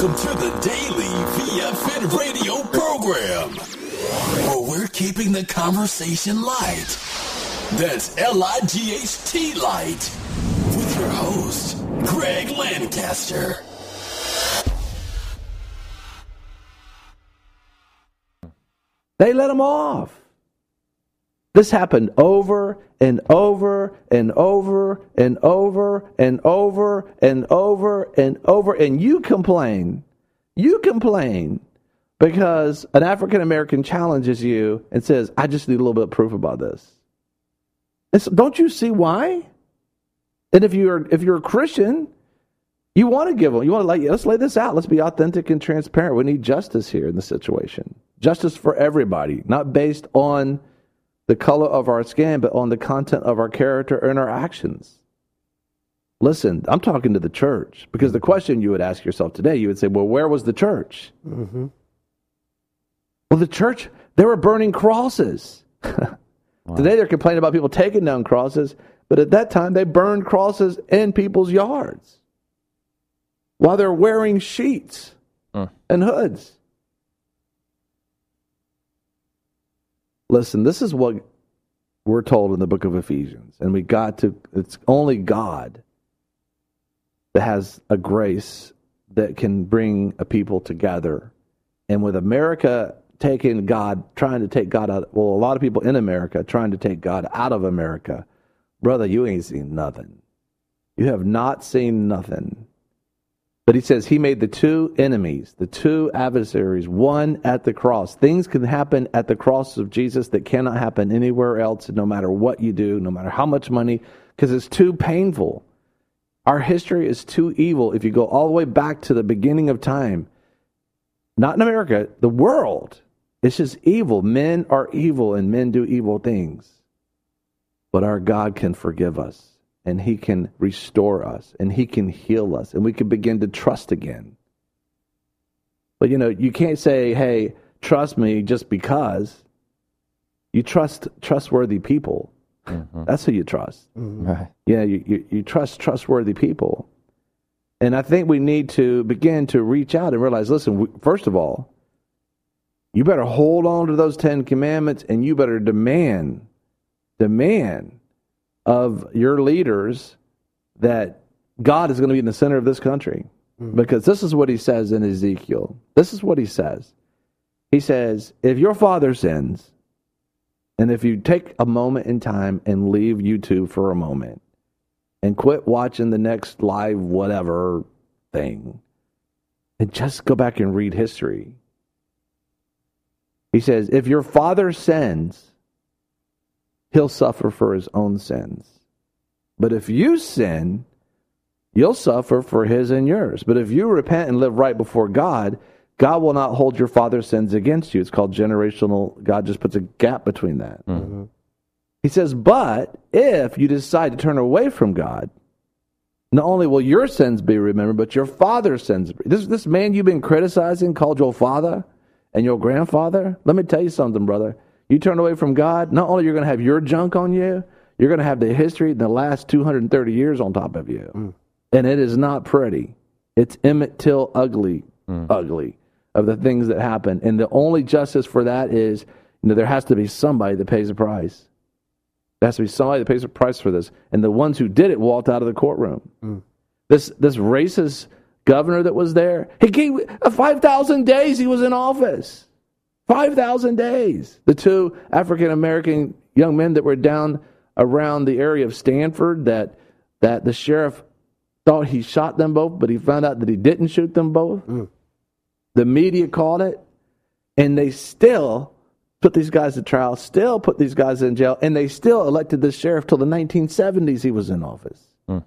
Welcome to the Daily VFN radio program, where we're keeping the conversation light. That's L-I-G-H-T light. With your host, Greg Lancaster. They let him off. This happened over and over and over and over and over and over and over. And you complain. You complain because an African American challenges you and says, I just need a little bit of proof about this. Don't you see why? And if you're a Christian, you want to give them, let's lay this out. Let's be authentic and transparent. We need justice here in the situation. Justice for everybody, not based on the color of our skin, but on the content of our character and our actions. Listen, I'm talking to the church, because the question you would ask yourself today, you would say, well, where was the church? Mm-hmm. Well, the church, they were burning crosses. Wow. Today they're complaining about people taking down crosses, but at that time they burned crosses in people's yards while they're wearing sheets and hoods. Listen, this is what we're told in the book of Ephesians. And it's only God that has a grace that can bring a people together. And with America trying to take God out, a lot of people in America trying to take God out of America, brother, you ain't seen nothing. You have not seen nothing. But he says he made the two enemies, the two adversaries, one at the cross. Things can happen at the cross of Jesus that cannot happen anywhere else, no matter what you do, no matter how much money, because it's too painful. Our history is too evil. If you go all the way back to the beginning of time, not in America, the world, it's just evil. Men are evil and men do evil things. But our God can forgive us. And he can restore us, and he can heal us, and we can begin to trust again. But, you can't say, hey, trust me just because. You trust trustworthy people. Mm-hmm. That's who you trust. Mm-hmm. Right. Yeah, you trust trustworthy people. And I think we need to begin to reach out and realize, listen, first of all, you better hold on to those 10 commandments, and you better demand of your leaders that God is going to be in the center of this country. Mm-hmm. Because this is what he says in Ezekiel. This is what he says. He says, if your father sins, and if you take a moment in time and leave YouTube for a moment, and quit watching the next live whatever thing, and just go back and read history. He says, if your father sins, he'll suffer for his own sins. But if you sin, you'll suffer for his and yours. But if you repent and live right before God, God will not hold your father's sins against you. It's called generational. God just puts a gap between that. Mm-hmm. He says, but if you decide to turn away from God, not only will your sins be remembered, but your father's sins. This man you've been criticizing called your father and your grandfather. Let me tell you something, brother. You turn away from God, not only you're going to have your junk on you, you're going to have the history in the last 230 years on top of you. Mm. And it is not pretty. It's Emmett Till ugly of the things that happen. And the only justice for that is, there has to be somebody that pays the price. There has to be somebody that pays the price for this. And the ones who did it walked out of the courtroom. Mm. This racist governor that was there, he gave 5,000 days he was in office. 5,000 days. The two African-American young men that were down around the area of Stanford that the sheriff thought he shot them both, but he found out that he didn't shoot them both. Mm. The media caught it, and they still put these guys to trial, still put these guys in jail, and they still elected this sheriff till the 1970s he was in office. Mm.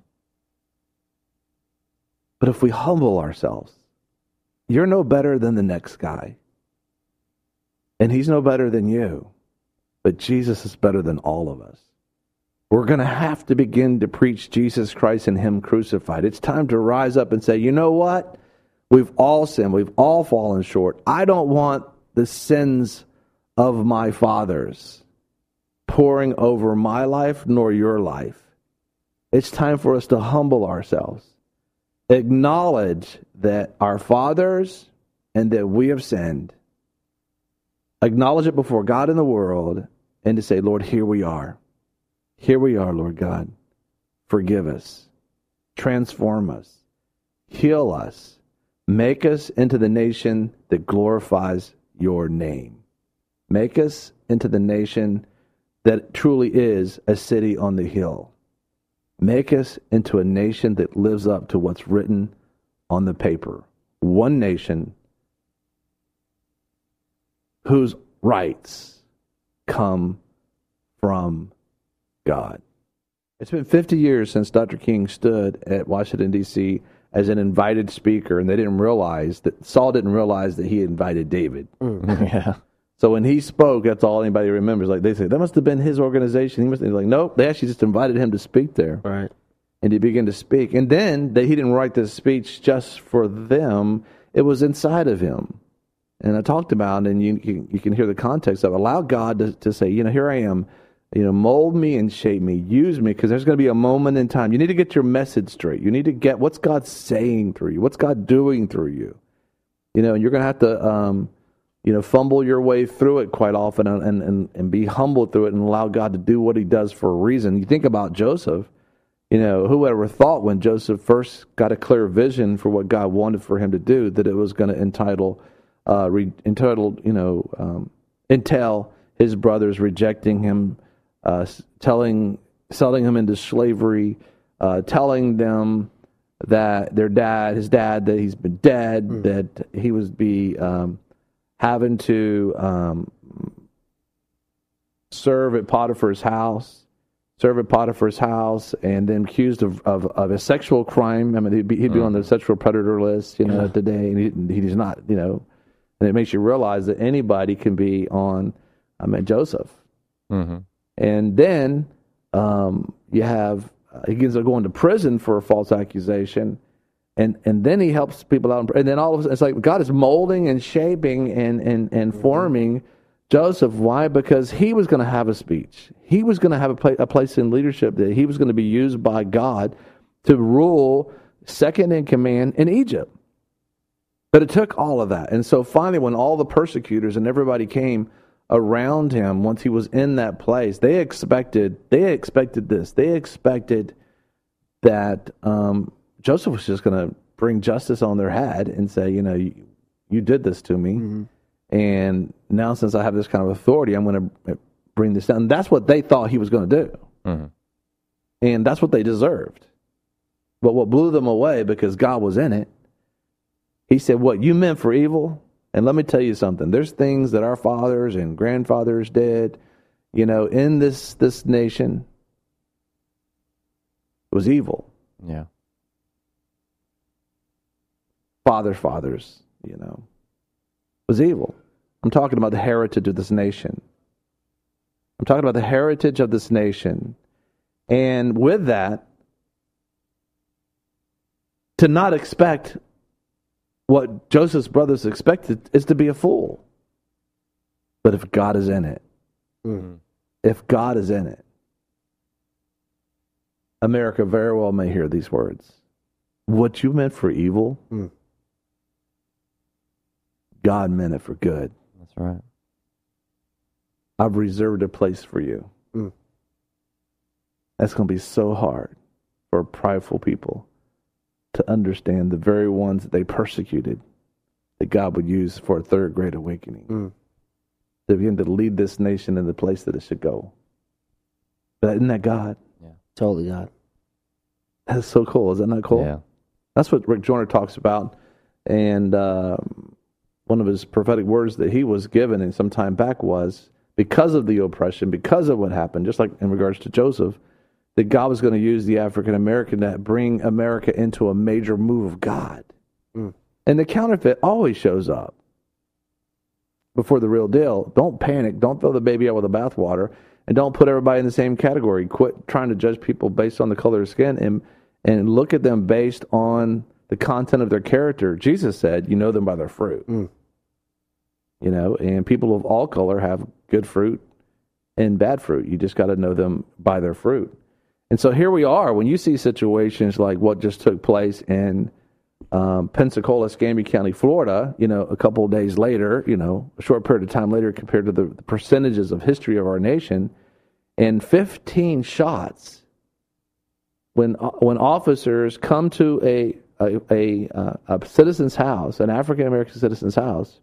But if we humble ourselves, you're no better than the next guy. And he's no better than you. But Jesus is better than all of us. We're going to have to begin to preach Jesus Christ and him crucified. It's time to rise up and say, you know what? We've all sinned. We've all fallen short. I don't want the sins of my fathers pouring over my life nor your life. It's time for us to humble ourselves acknowledge that our fathers and that we have sinned, acknowledge it before God and the world, and to say, Lord, here we are. Here we are, Lord God. Forgive us. Transform us. Heal us. Make us into the nation that glorifies your name. Make us into the nation that truly is a city on the hill. Make us into a nation that lives up to what's written on the paper. One nation whose rights come from God. It's been 50 years since Dr. King stood at Washington, D.C. as an invited speaker, and Saul didn't realize that he invited David. Yeah. So when he spoke, that's all anybody remembers. Like they say, that must have been his organization. He must have been like, nope, they actually just invited him to speak there. Right. And he began to speak. And then he didn't write this speech just for them. It was inside of him. And I talked about, and you can hear the context of it. Allow God to say, here I am. Mold me and shape me. Use me, because there's going to be a moment in time. You need to get your message straight. You need to get what's God saying through you. What's God doing through you? And you're going to have to, fumble your way through it quite often and be humble through it and allow God to do what he does for a reason. You think about Joseph. Who would ever thought when Joseph first got a clear vision for what God wanted for him to do that it was going to entail his brothers rejecting him, selling him into slavery, telling them that his dad, that he's been dead, that he would be having to serve at Potiphar's house, and then accused of a sexual crime. I mean, he'd be on the sexual predator list, today, and he's not, and it makes you realize that anybody can be on, Joseph. Mm-hmm. And then you have, he ends up going to prison for a false accusation, and then he helps people out. And then all of a sudden, it's like God is molding and shaping and forming Joseph. Why? Because he was going to have a speech. He was going to have a place in leadership, that he was going to be used by God to rule second in command in Egypt. But it took all of that. And so finally, when all the persecutors and everybody came around him, once he was in that place, they expected this. They expected that Joseph was just going to bring justice on their head and say, you did this to me. Mm-hmm. And now, since I have this kind of authority, I'm going to bring this down. And that's what they thought he was going to do. Mm-hmm. And that's what they deserved. But what blew them away, because God was in it, he said, what you meant for evil? And let me tell you something. There's things that our fathers and grandfathers did, in this nation. It was evil. Yeah. Fathers, was evil. I'm talking about the heritage of this nation. And with that, to not expect what Joseph's brothers expected is to be a fool. But if God is in it, America very well may hear these words. What you meant for evil, God meant it for good. That's right. I've reserved a place for you. That's going to be so hard for prideful people to understand, the very ones that they persecuted, that God would use for a third great awakening. To begin to lead this nation in the place that it should go. But isn't that God? Yeah, totally God. That's so cool. Isn't that cool? Yeah. That's what Rick Joyner talks about. And one of his prophetic words that he was given in some time back was, because of the oppression, because of what happened, just like in regards to Joseph, that God was going to use the African American to bring America into a major move of God. And the counterfeit always shows up before the real deal. Don't panic. Don't throw the baby out with the bathwater. And don't put everybody in the same category. Quit trying to judge people based on the color of skin and look at them based on the content of their character. Jesus said, you know them by their fruit. And people of all color have good fruit and bad fruit. You just got to know them by their fruit. And so here we are. When you see situations like what just took place in Pensacola, Escambia County, Florida, a couple of days later, a short period of time later compared to the percentages of history of our nation, and 15 shots when officers come to a citizen's house, an African-American citizen's house,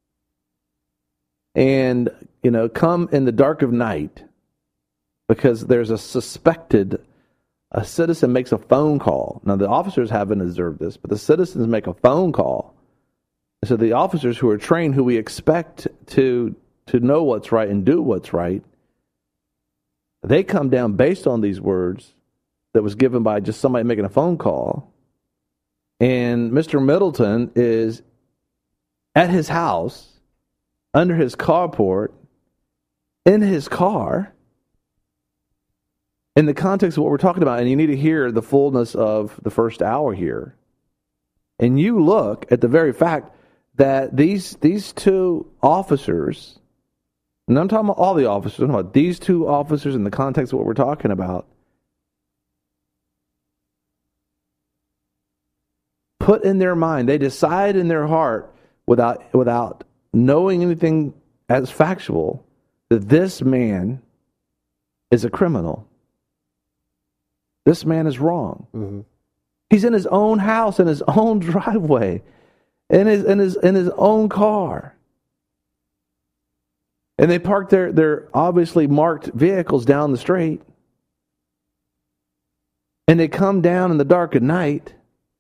and, come in the dark of night because there's a citizen makes a phone call. Now, the officers haven't observed this, but the citizens make a phone call. So the officers who are trained, who we expect to know what's right and do what's right, they come down based on these words that was given by just somebody making a phone call. And Mr. Middleton is at his house, under his carport, in his car, in the context of what we're talking about, and you need to hear the fullness of the first hour here. And you look at the very fact that these two officers, and I'm talking about all the officers, I'm talking about these two officers in the context of what we're talking about, put in their mind, they decide in their heart without knowing anything as factual, that this man is a criminal. This man is wrong. Mm-hmm. He's in his own house, in his own driveway, in his own car. And they park their obviously marked vehicles down the street. And they come down in the dark of night.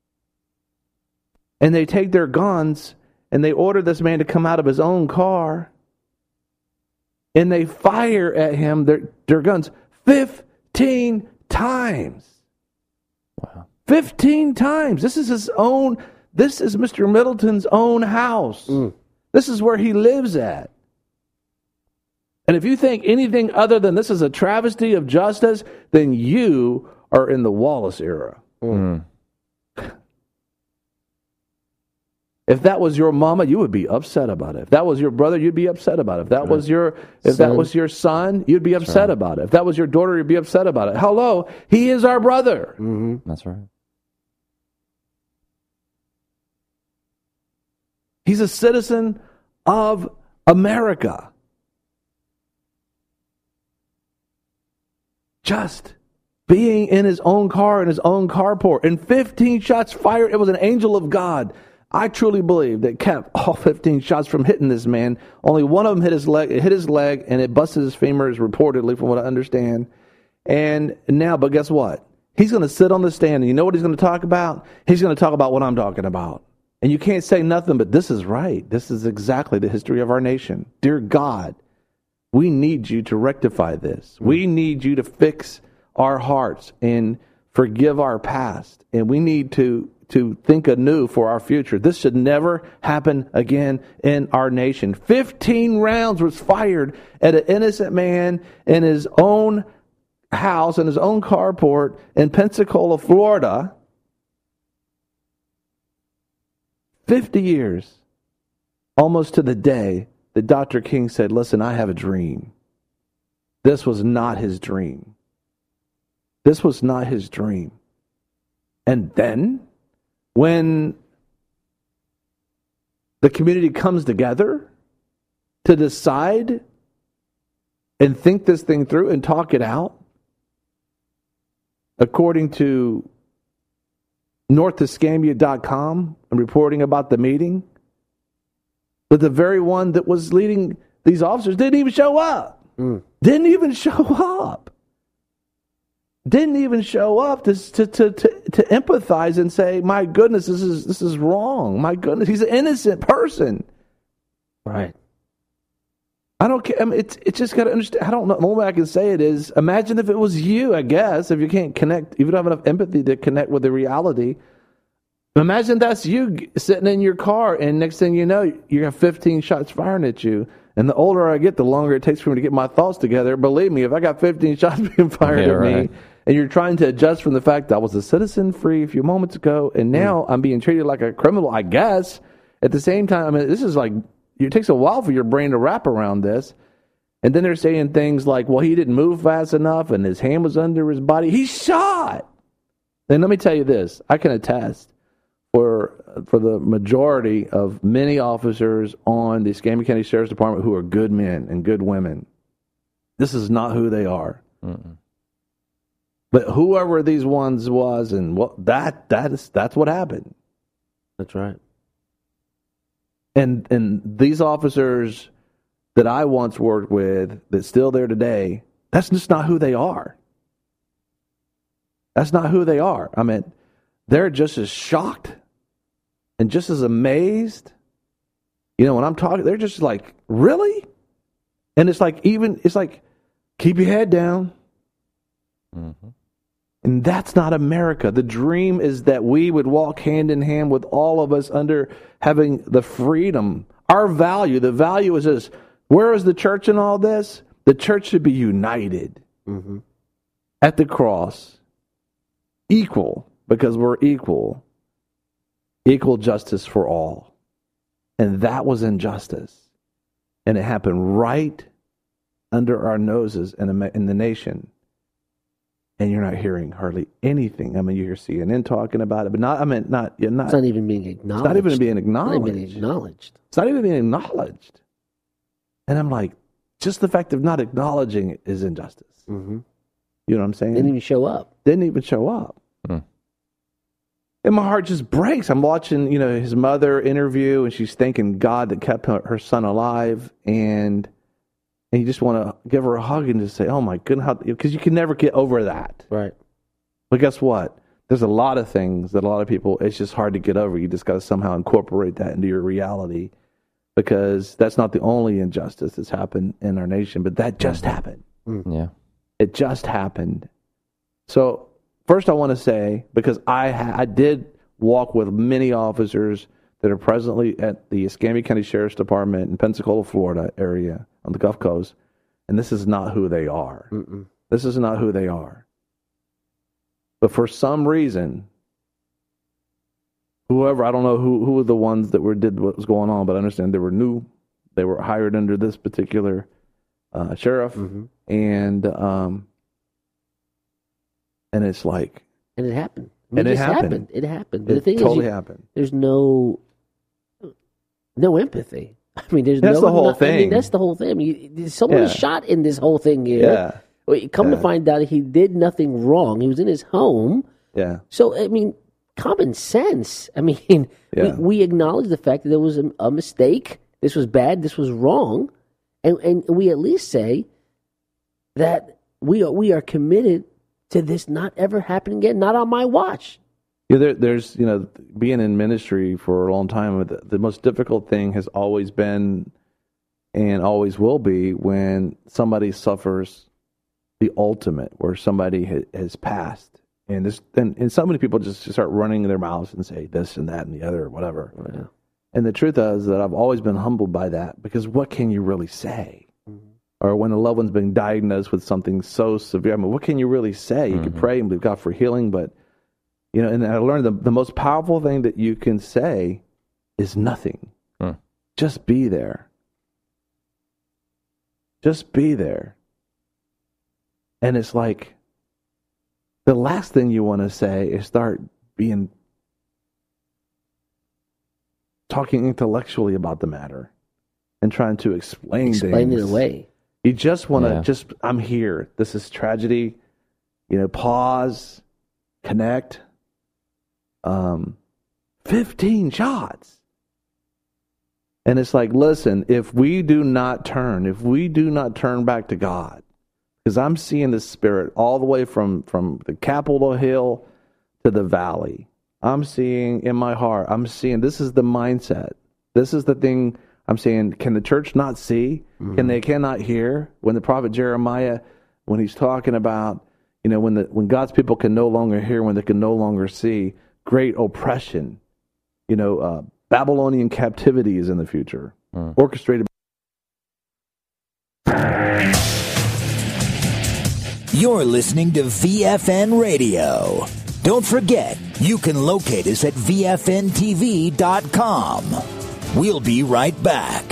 And they take their guns and they order this man to come out of his own car. And they fire at him their guns 15 times. Wow. 15 times. This is Mr. Middleton's own house. This is where he lives at. And if you think anything other than this is a travesty of justice, then you are in the Wallace era. If that was your mama, you would be upset about it. If that was your brother, you'd be upset about it. If that was your son, you'd be upset about it. If that was your daughter, you'd be upset about it. Hello, he is our brother. Mm-hmm. That's right. He's a citizen of America. Just being in his own car, in his own carport, and 15 shots fired. It was an angel of God. I truly believe that kept all 15 shots from hitting this man. Only one of them hit his leg. It hit his leg, and it busted his femurs, reportedly, from what I understand. And now, but guess what? He's going to sit on the stand, and you know what he's going to talk about? He's going to talk about what I'm talking about. And you can't say nothing, but this is right. This is exactly the history of our nation. Dear God, we need you to rectify this. We need you to fix our hearts and forgive our past. And we need to think anew for our future. This should never happen again in our nation. 15 rounds was fired at an innocent man in his own house, in his own carport in Pensacola, Florida. 50 years, almost to the day that Dr. King said, listen, I have a dream. This was not his dream. This was not his dream. And then, when the community comes together to decide and think this thing through and talk it out, according to NorthEscambia.com and reporting about the meeting, that the very one that was leading these officers didn't even show up. Didn't even show up. Didn't even show up to empathize and say, my goodness, this is wrong. My goodness, he's an innocent person. Right. I don't care. I mean, it's just got to understand. I don't know. The only way I can say it is, imagine if it was you, I guess, if you can't connect, if you don't have enough empathy to connect with the reality. Imagine that's you sitting in your car, and next thing you know, you have 15 shots firing at you. And the older I get, the longer it takes for me to get my thoughts together. Believe me, if I got 15 shots being fired at me, and you're trying to adjust from the fact that I was a citizen free a few moments ago, and now I'm being treated like a criminal, I guess. At the same time, I mean, this is like, it takes a while for your brain to wrap around this. And then they're saying things like, well, he didn't move fast enough, and his hand was under his body. He's shot! And let me tell you this, I can attest, for the majority of many officers on the Escambia County Sheriff's Department who are good men and good women. This is not who they are. Mm-mm. But whoever these ones was, and that's what happened. That's right. And these officers that I once worked with, that's still there today, that's just not who they are. That's not who they are. I mean, they're just as shocked and just as amazed. You know, when I'm talking, they're just like, really? And it's like, keep your head down. Mm-hmm. And that's not America. The dream is that we would walk hand in hand with all of us under having the freedom. Our value, the value is this. Where is the church in all this? The church should be united at the cross. Equal, because we're equal. Equal justice for all. And that was injustice. And it happened right under our noses in the nation. And you're not hearing hardly anything. I mean, you hear CNN talking about it, but it's not even being acknowledged. It's not even being acknowledged. Not even being acknowledged. It's not even being acknowledged. And I'm like, just the fact of not acknowledging it is injustice. Mm-hmm. You know what I'm saying? Didn't even show up. Didn't even show up. And my heart just breaks. I'm watching, his mother interview, and she's thanking God that kept her son alive, and you just want to give her a hug and just say, oh my goodness, because you can never get over that. Right. But guess what? There's a lot of things that a lot of people, it's just hard to get over. You just got to somehow incorporate that into your reality, because that's not the only injustice that's happened in our nation, but that just happened. Yeah. It just happened. So first I want to say, because I did walk with many officers that are presently at the Escambia County Sheriff's Department in Pensacola, Florida area on the Gulf Coast, and this is not who they are. Mm-mm. This is not who they are. But for some reason, whoever, I don't know who were the ones that did what was going on, but I understand they were new. They were hired under this particular sheriff, and it's like, and it happened. And it happened. It happened. But the thing totally is, happened. There's no empathy. I mean, that's the whole thing. I mean, that's the whole thing. I mean, someone is shot in this whole thing here. Yeah. Come to find out, he did nothing wrong. He was in his home. Yeah. So, I mean, common sense. I mean, we acknowledge the fact that there was a mistake. This was bad. This was wrong. And we at least say that we are committed to this not ever happening again, not on my watch. Yeah, there's, being in ministry for a long time, the most difficult thing has always been and always will be when somebody suffers the ultimate, where somebody has passed. And so many people just start running their mouths and say this and that and the other or whatever. Yeah. And the truth is that I've always been humbled by that, because what can you really say? Or when a loved one's been diagnosed with something so severe, I mean, what can you really say? You can pray and believe God for healing, but, and I learned the most powerful thing that you can say is nothing. Just be there. Just be there. And it's like, the last thing you want to say is start talking intellectually about the matter and trying to explain it away. You just want to I'm here. This is tragedy. Pause, connect. 15 shots. And it's like, listen, if we do not turn back to God, because I'm seeing the Spirit all the way from the Capitol Hill to the valley. I'm seeing in my heart, this is the mindset. This is the thing I'm saying. Can the church not see? They cannot hear? When the prophet Jeremiah, when he's talking about, when God's people can no longer hear, when they can no longer see, great oppression, Babylonian captivity is in the future, orchestrated. You're listening to VFN Radio. Don't forget, you can locate us at VFNTV.com. We'll be right back.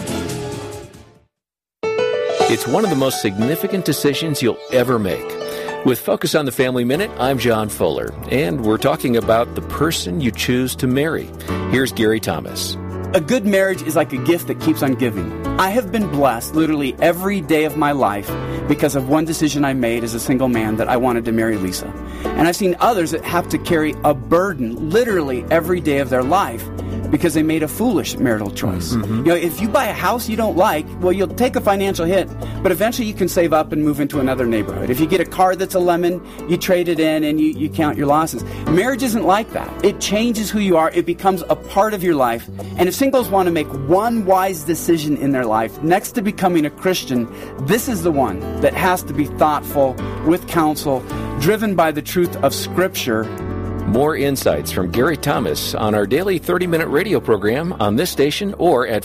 It's one of the most significant decisions you'll ever make. With Focus on the Family Minute, I'm John Fuller, and we're talking about the person you choose to marry. Here's Gary Thomas. A good marriage is like a gift that keeps on giving. I have been blessed literally every day of my life because of one decision I made as a single man that I wanted to marry Lisa. And I've seen others that have to carry a burden literally every day of their life because they made a foolish marital choice. Mm-hmm. You know, if you buy a house you don't like, well, you'll take a financial hit, but eventually you can save up and move into another neighborhood. If you get a car that's a lemon, you trade it in and you count your losses. Marriage isn't like that. It changes who you are. It becomes a part of your life. And if singles want to make one wise decision in their life, next to becoming a Christian, this is the one that has to be thoughtful, with counsel, driven by the truth of Scripture. More insights from Gary Thomas on our daily 30-minute radio program on this station or at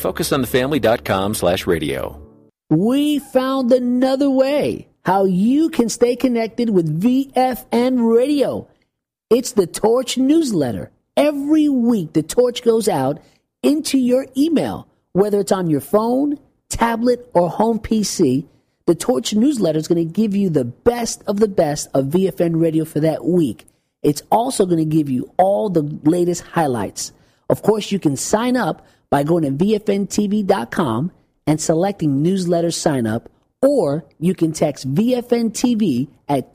focusonthefamily.com/radio. We found another way how you can stay connected with VFN Radio. It's the Torch newsletter. Every week, the Torch goes out into your email, whether it's on your phone, tablet, or home PC. The Torch newsletter is going to give you the best of VFN Radio for that week. It's also going to give you all the latest highlights. Of course, you can sign up by going to VFNTV.com and selecting newsletter sign up, or you can text VFNTV at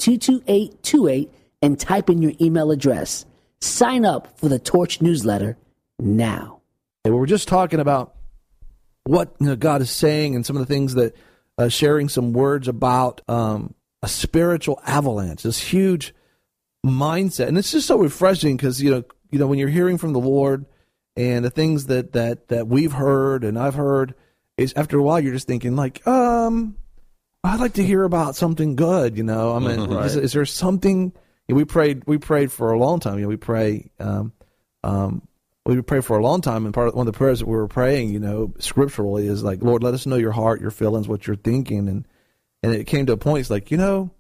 22828 and type in your email address. Sign up for the Torch newsletter now. And we're just talking about what God is saying and some of the things that sharing some words about a spiritual avalanche, this huge mindset. And it's just so refreshing because, you know, when you're hearing from the Lord and the things that we've heard and I've heard, is after a while you're just thinking like, I'd like to hear about something good, you know. I mean, right. Is there something? We prayed for a long time. You know, we pray for a long time, and one of the prayers that we were praying, you know, scripturally is like, Lord, let us know your heart, your feelings, what you're thinking, and it came to a point. It's like, you know,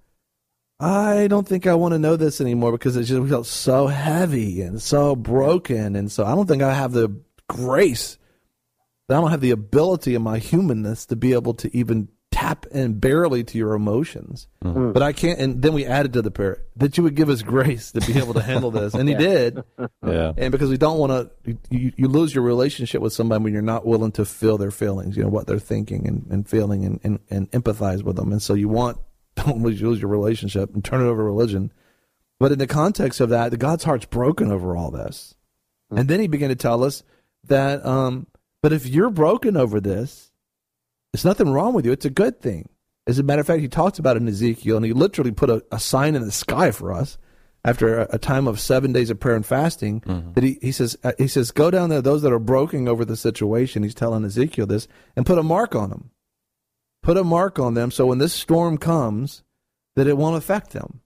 I don't think I want to know this anymore because it just felt so heavy and so broken, and so I don't think I have the grace. I don't have the ability in my humanness to be able to even tap in barely to your emotions. Mm-hmm. But I can't, and then we added to the prayer that you would give us grace to be able to handle this. And he did. Yeah. And because we don't want to, you lose your relationship with somebody when you're not willing to feel their feelings, you know, what they're thinking and feeling and empathize with them. And so don't lose your relationship and turn it over to religion. But in the context of that, God's heart's broken over all this. Mm-hmm. And then he began to tell us that, but if you're broken over this, there's nothing wrong with you. It's a good thing. As a matter of fact, he talks about it in Ezekiel, and he literally put a sign in the sky for us after a time of 7 days of prayer and fasting. Mm-hmm. That he says, go down there, those that are broken over the situation. He's telling Ezekiel this, and put a mark on them. Put a mark on them, so when this storm comes, that it won't affect them.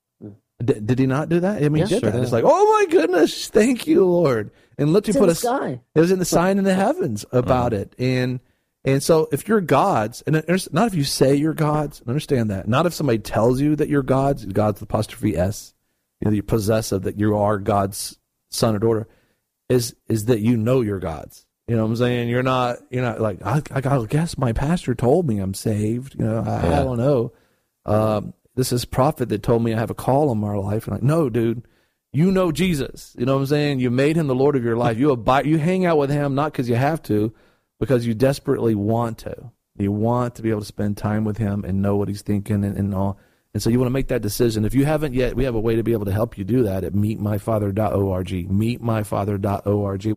Did he not do that? I mean, he did that. It's like, oh my goodness, thank you, Lord. And literally put sky. It was in the sign in the heavens about it. And so if you're God's, and not if you say you're God's, understand that. Not if somebody tells you that you're God's apostrophe S, you know, you're possessive, that you are God's son or daughter, is that you know you're God's. You know what I'm saying? You're not like, I guess my pastor told me I'm saved. You know, I don't know. This is prophet that told me I have a call on my life. And like, no, dude, you know Jesus. You know what I'm saying? You made him the Lord of your life. You hang out with him not because you have to, because you desperately want to. You want to be able to spend time with him and know what he's thinking and all. And so you want to make that decision. If you haven't yet, we have a way to be able to help you do that at meetmyfather.org. Meetmyfather.org.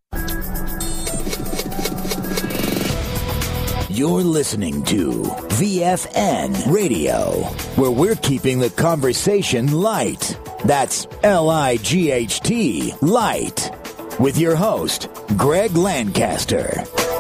You're listening to VFN Radio, where we're keeping the conversation light. That's Light, light, with your host, Greg Lancaster.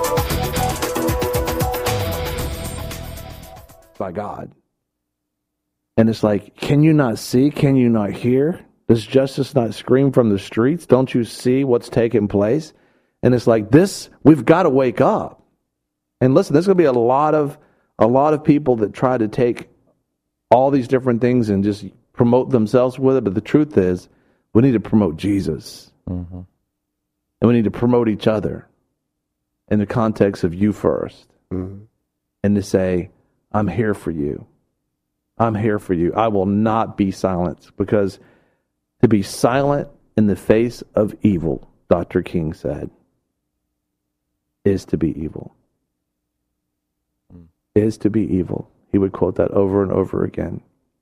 By God. And it's like, can you not see? Can you not hear? Does justice not scream from the streets? Don't you see what's taking place? And it's like this, we've got to wake up. And listen, there's going to be a lot of people that try to take all these different things and just promote themselves with it. But the truth is, we need to promote Jesus. Mm-hmm. And we need to promote each other in the context of you first. Mm-hmm. And to say, I'm here for you. I'm here for you. I will not be silenced, because to be silent in the face of evil, Dr. King said, is to be evil. Is to be evil. He would quote that over and over again.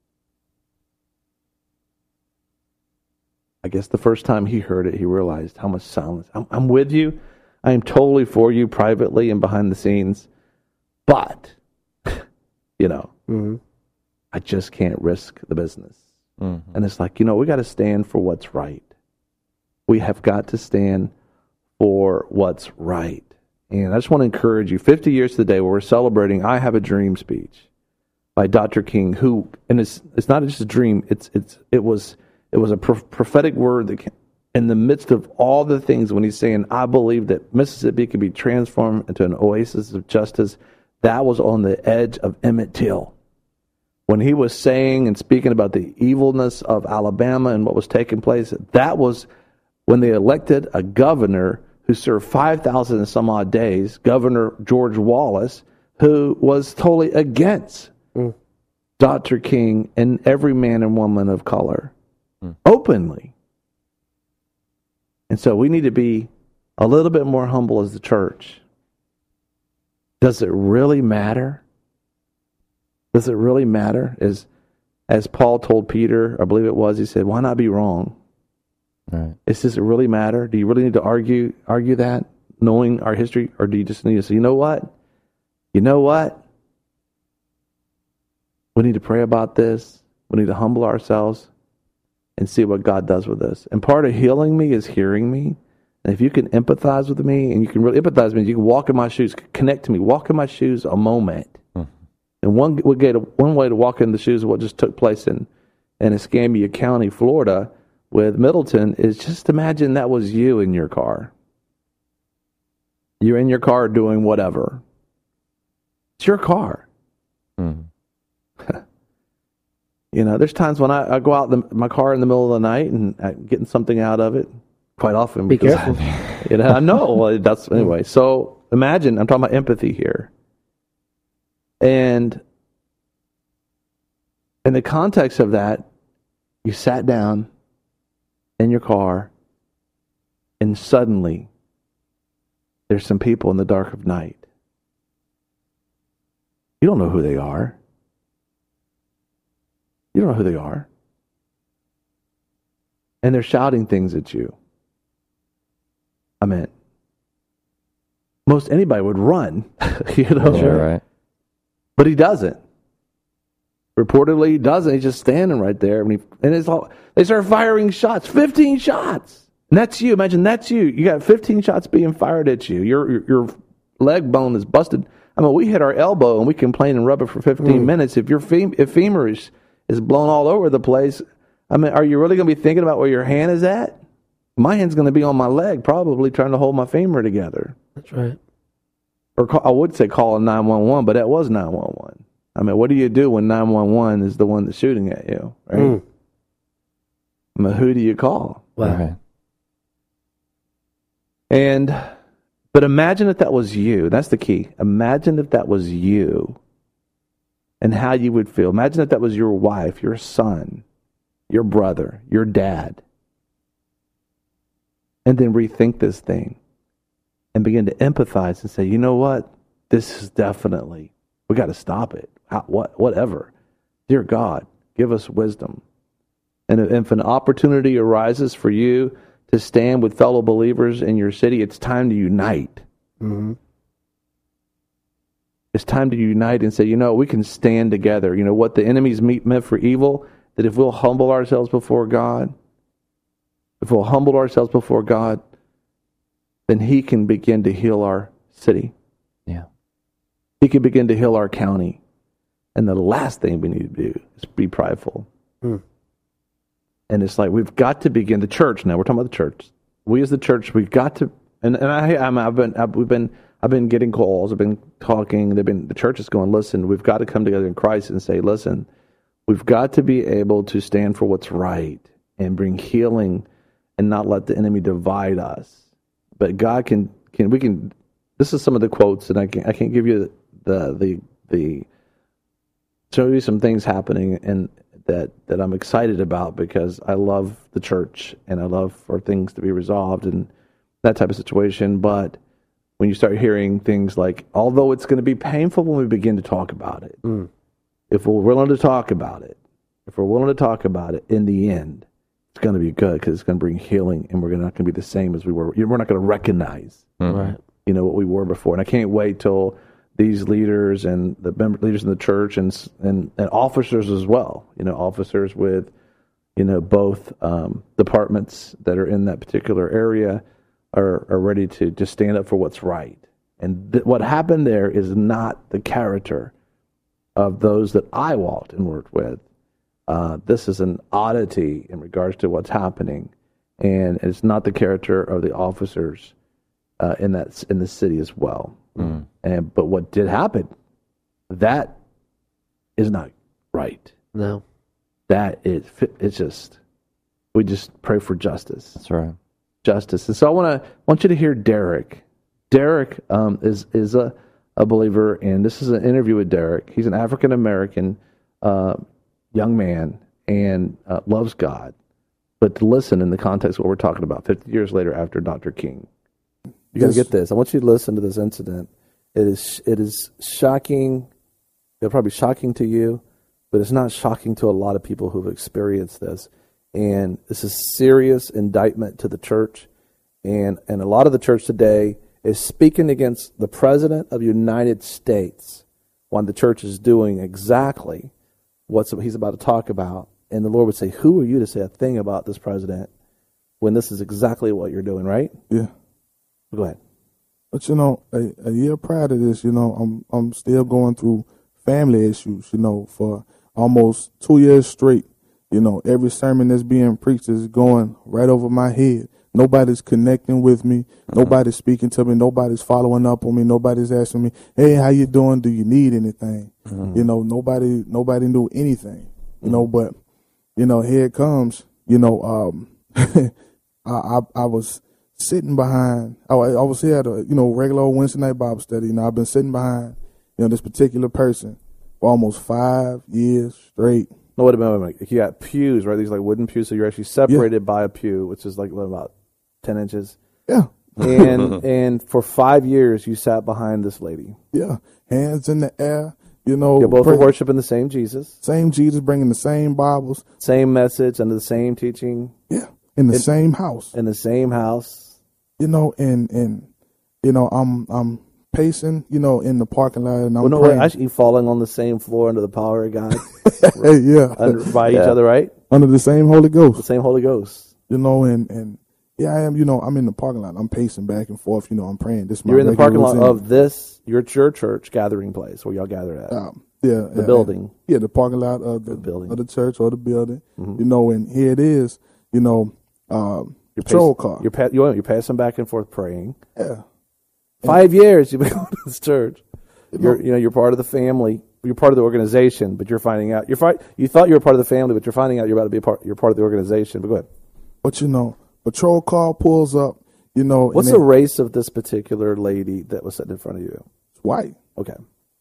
I guess the first time he heard it, he realized how much silence. I'm with you. I am totally for you privately and behind the scenes. But, I just can't risk the business. Mm-hmm. And it's like, we got to stand for what's right. We have got to stand for what's right. And I just want to encourage you, 50 years today, where we're celebrating I Have a Dream speech by Dr. King, who, and it's not just a dream, it was a prophetic word that in the midst of all the things, when he's saying, I believe that Mississippi could be transformed into an oasis of justice, that was on the edge of Emmett Till. When he was saying and speaking about the evilness of Alabama and what was taking place, that was when they elected a governor who served 5,000 and some odd days, Governor George Wallace, who was totally against Dr. King and every man and woman of color, openly. And so we need to be a little bit more humble as the church. Does it really matter? Does it really matter? As Paul told Peter, I believe it was, he said, why not be wrong? Right. Does it really matter? Do you really need to argue that, knowing our history? Or do you just need to say, you know what? We need to pray about this. We need to humble ourselves and see what God does with us. And part of healing me is hearing me. And if you can empathize with me, and you can really empathize with me, you can walk in my shoes, connect to me, walk in my shoes a moment. And one way to walk in the shoes of what just took place in Escambia County, Florida, with Middleton, is just imagine that was you in your car. You're in your car doing whatever. It's your car. There's times when I go out in my car in the middle of the night and I'm getting something out of it. Quite often. Be careful. I know. That's anyway. So imagine, I'm talking about empathy here. And in the context of that, you sat down in your car, and suddenly there's some people in the dark of night. You don't know who they are. You don't know who they are. And they're shouting things at you. I mean, most anybody would run, Sure, right. But he doesn't. Reportedly, he doesn't. He's just standing right there, and it's all. They start firing shots, 15 shots, and that's you. Imagine that's you. You got 15 shots being fired at you. Your leg bone is busted. I mean, we hit our elbow and we complain and rub it for 15 minutes. If your femur is blown all over the place, I mean, are you really going to be thinking about where your hand is at? My hand's going to be on my leg, probably trying to hold my femur together. That's right. Or I would say call 911, but that was 911. I mean, what do you do when 911 is the one that's shooting at you, right? I mean, who do you call? Wow. Right. But imagine if that was you. That's the key. Imagine if that was you and how you would feel. Imagine if that was your wife, your son, your brother, your dad. And then rethink this thing and begin to empathize and say, you know what? This is definitely, we got to stop it. Whatever. Dear God, give us wisdom. And if an opportunity arises for you to stand with fellow believers in your city, it's time to unite. Mm-hmm. It's time to unite and say, we can stand together. What the enemy's meant for evil, that if we'll humble ourselves before God, then he can begin to heal our city. Yeah. He can begin to heal our county. And the last thing we need to do is be prideful. And it's like we've got to begin the church. Now we're talking about the church. We as the church, we've got to. And I've been getting calls. I've been talking. The church is going. Listen, we've got to come together in Christ and say, listen, we've got to be able to stand for what's right and bring healing and not let the enemy divide us. But God can. This is some of the quotes, and I can't give you the show you some things happening and that I'm excited about because I love the church and I love for things to be resolved and that type of situation. But when you start hearing things like, although it's going to be painful when we begin to talk about it, if we're willing to talk about it, in the end, it's going to be good because it's going to bring healing and we're not going to be the same as we were. We're not going to recognize, what we were before. And I can't wait till these leaders and the leaders in the church and officers as well, officers with, both departments that are in that particular area are ready to just stand up for what's right. And what happened there is not the character of those that I walked and worked with. This is an oddity in regards to what's happening, and it's not the character of the officers in the city as well. But what did happen, that is not right. No, it's just we just pray for justice. That's right, justice. And so I want you to hear Derek. Derek is a believer, and this is an interview with Derek. He's an African American young man and loves God. But to listen in the context of what we're talking about, 50 years later after Dr. King. You got to get this. I want you to listen to this incident. It is shocking. It'll probably be shocking to you, but it's not shocking to a lot of people who've experienced this. And this is serious indictment to the church. And a lot of the church today is speaking against the President of the United States when the church is doing exactly what he's about to talk about. And the Lord would say, who are you to say a thing about this president when this is exactly what you're doing, right? Yeah. Go ahead. But, a year prior to this, I'm still going through family issues, for almost 2 years straight. Every sermon that's being preached is going right over my head. Nobody's connecting with me. Nobody's speaking to me. Nobody's following up on me. Nobody's asking me, hey, how you doing? Do you need anything? Nobody knew anything, but, here it comes, I was sitting behind, I was here at a, regular old Wednesday night Bible study. I've been sitting behind, this particular person for almost 5 years straight. No, wait a minute. You got pews, right? These like wooden pews, so you're actually separated by a pew, which is like about 10 inches. Yeah. And for 5 years, you sat behind this lady. Yeah. Hands in the air, You're both worshiping the same Jesus. Same Jesus, bringing the same Bibles. Same message and the same teaching. Yeah. In the same house. In the same house. I'm pacing, in the parking lot, and I'm praying. We're actually falling on the same floor under the power of God. Yeah. By each other, right? Under the same Holy Ghost. The same Holy Ghost. And I am, I'm in the parking lot. I'm pacing back and forth, I'm praying. You're in the parking lot of your church gathering place where y'all gather at. The building. Yeah, the parking lot of the building. Of the church or the building. And here it is, patrol car. You're passing back and forth praying. Yeah. 5 years you've been going to this church. You're part of the family. You're part of the organization, but you're finding out you thought you were part of the family, but you're finding out you're about to be you're part of the organization. But go ahead. But patrol car pulls up. What's the race of this particular lady that was sitting in front of you? It's white. Okay.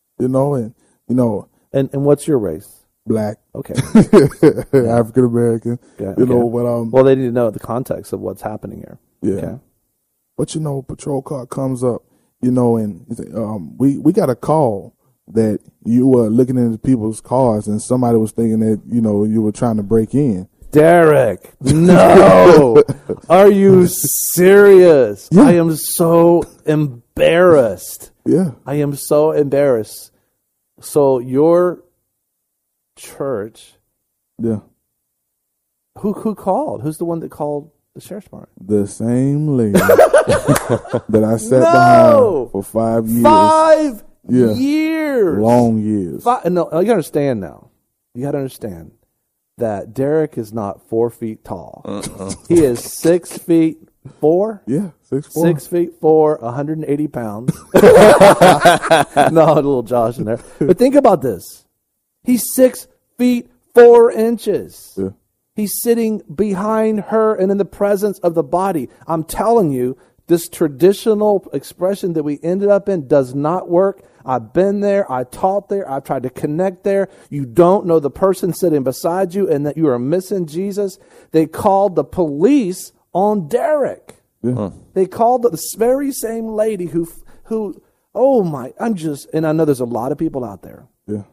And what's your race? Black. Okay. African American. Okay. Well, they need to know the context of what's happening here. Yeah. Okay. But patrol car comes up, and we got a call that you were looking into people's cars and somebody was thinking that, you were trying to break in. Derek, no. Are you serious? Yeah. I am so embarrassed. Yeah. I am so embarrassed. So your church. Yeah. Who called? Who's the one that called the sheriff's department? The same lady that I sat behind for 5 years. 5 years. Long years. No, you got to understand now. You got to understand that Derek is not 4 feet tall. He is 6 feet 4. Yeah, 6'4". 6 feet 4, 180 pounds. No, a little Josh in there. But think about this. He's 6 feet 4 inches. Yeah. He's sitting behind her and in the presence of the body. I'm telling you, This traditional expression that we ended up in does not work. I've been there. I taught there. I've tried to connect there. You don't know the person sitting beside you and that you are missing Jesus. They called the police on Derek. Yeah. They called this very same lady who, and I know there's a lot of people out there. Yeah.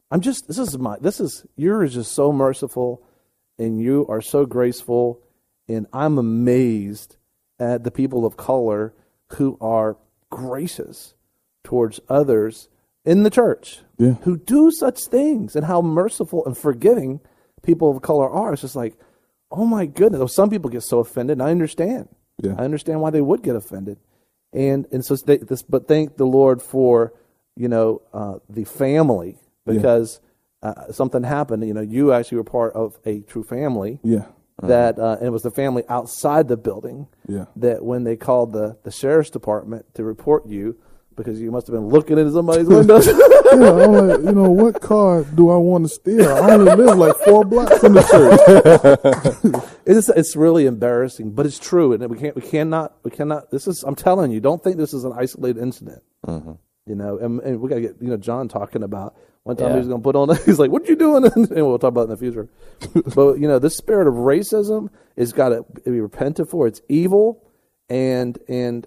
You're just so merciful and you are so graceful. And I'm amazed at the people of color who are gracious towards others in the church who do such things, and how merciful and forgiving people of color are. It's just like, oh my goodness. Some people get so offended, and I understand. Yeah. I understand why they would get offended. And so but thank the Lord for, the family, because something happened. You actually were part of a true family. Yeah. That and it was the family outside the building. Yeah. That when they called the sheriff's department to report you, because you must have been looking at somebody's windows. I'm like, what car do I want to steal? I only live like 4 blocks from the church. It's really embarrassing, but it's true, and we cannot. I'm telling you, don't think this is an isolated incident. Mm-hmm. And we got to get John talking about one time he was going to put on. He's like, "What you doing?" And we'll talk about it in the future. But this spirit of racism is got to be repented for. It's evil. And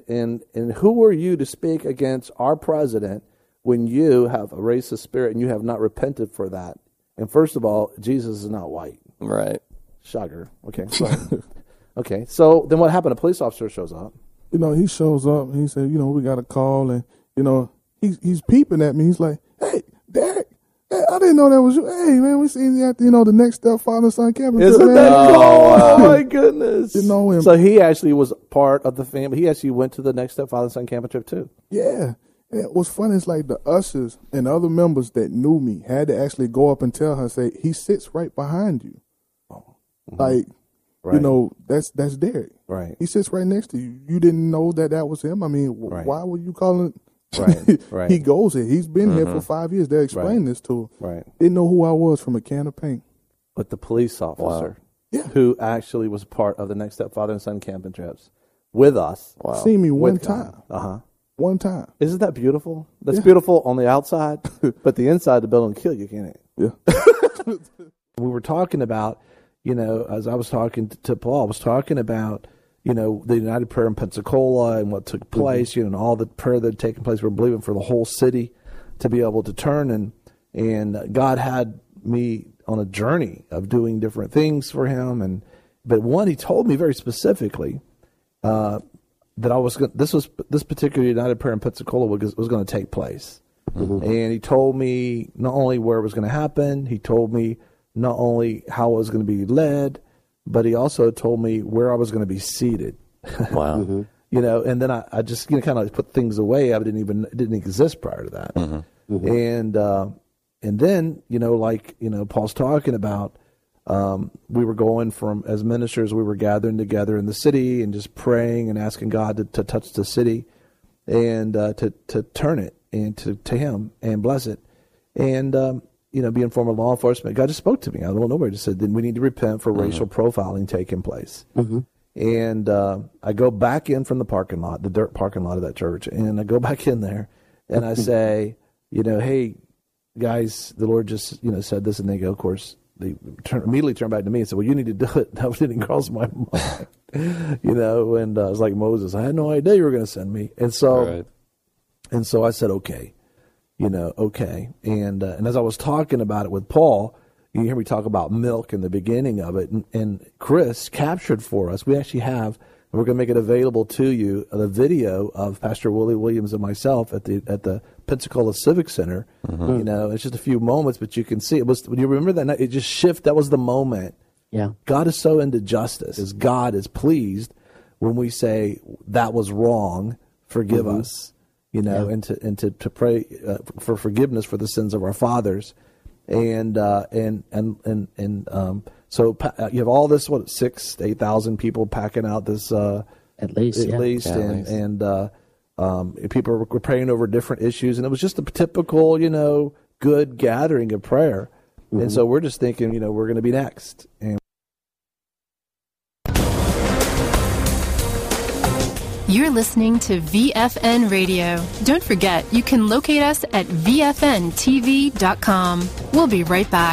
who are you to speak against our president when you have a racist spirit and you have not repented for that? And first of all, Jesus is not white. Right. Shocker. Okay. Okay. So then what happened? A police officer shows up. He shows up and he said, we got a call, and he's peeping at me. He's like, "Hey, Derek, hey, I didn't know that was you. Hey, man, we seen you at the Next Step Father Son campus. Isn't that cool? Oh my goodness! Him. So he actually was part of the family. He actually went to the Next Step Father Son campus trip too. Yeah. And what's funny is like the ushers and other members that knew me had to actually go up and tell her, say, he sits right behind you. Oh. Mm-hmm. Like, that's Derek. Right. He sits right next to you. You didn't know that was him. I mean, why were you calling? Right. He goes here. He's been here for 5 years. They explained this to him. Right. Didn't know who I was from a can of paint. But the police officer, who actually was part of the Next Step Father and Son camping trips with us, seen me one time. One time. Isn't that beautiful? That's beautiful on the outside, but the inside the building will kill you, can't it? Yeah. We were talking about, as I was talking to Paul, I was talking about, the United Prayer in Pensacola and what took place, and all the prayer that had taken place. We're believing for the whole city to be able to turn, and God had me on a journey of doing different things for him, but one, he told me very specifically that I was this particular United Prayer in Pensacola was going to take place, and he told me not only where it was going to happen, he told me not only how it was going to be led, but he also told me where I was going to be seated. Wow. And then I just kind of put things away. It didn't exist prior to that. Mm-hmm. Mm-hmm. And then Paul's talking about we were going from, as ministers, we were gathering together in the city and just praying and asking God to touch the city and to turn it and to Him and bless it. And being former law enforcement, God just spoke to me. I don't know nowhere. Just said, then we need to repent for racial profiling taking place. Mm-hmm. And I go back in from the parking lot, the dirt parking lot of that church, and I go back in there, and I say, hey, guys, the Lord just said this, and they go, of course, they immediately turn back to me and said, well, you need to do it. That didn't cross my mind, and I was like Moses. I had no idea you were going to send me, and so I said, okay. Okay. And as I was talking about it with Paul, you hear me talk about milk in the beginning of it, and Chris captured for us. We actually have, and we're going to make it available to you, the video of Pastor Willie Williams and myself at the Pensacola Civic Center. Mm-hmm. It's just a few moments, but you can see it was, when you remember that night, it just shifted. That was the moment. Yeah. God is so into justice. As God is pleased when we say that was wrong, forgive us. And to pray for forgiveness for the sins of our fathers, so you have all this 6,000 to 8,000 people packing out this at least, and people were praying over different issues, and it was just a typical good gathering of prayer, and so we're just thinking we're going to be next. And You're listening to VFN Radio. Don't forget, you can locate us at VFNTV.com. We'll be right back.